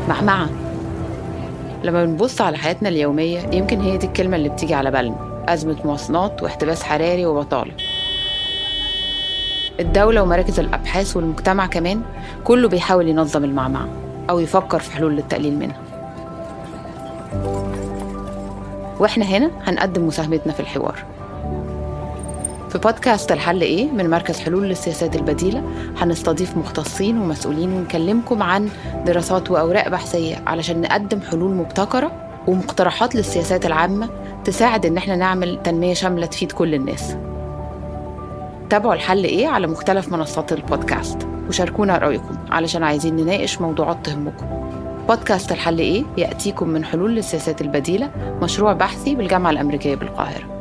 معمعة. لما بنبص على حياتنا اليومية يمكن هي دي الكلمة اللي بتيجي على بالنا: أزمة مواصلات واحتباس حراري وبطالة. الدولة ومراكز الأبحاث والمجتمع كمان كله بيحاول ينظم المعمعة أو يفكر في حلول للتقليل منها، وإحنا هنا هنقدم مساهمتنا في الحوار. في بودكاست الحل إيه من مركز حلول للسياسات البديلة هنستضيف مختصين ومسؤولين ونكلمكم عن دراسات وأوراق بحثية علشان نقدم حلول مبتكرة ومقترحات للسياسات العامة تساعد إن احنا نعمل تنمية شاملة تفيد كل الناس. تابعوا الحل إيه على مختلف منصات البودكاست وشاركونا رأيكم علشان عايزين نناقش موضوعات تهمكم. بودكاست الحل إيه يأتيكم من حلول للسياسات البديلة، مشروع بحثي بالجامعة الأمريكية بالقاهرة.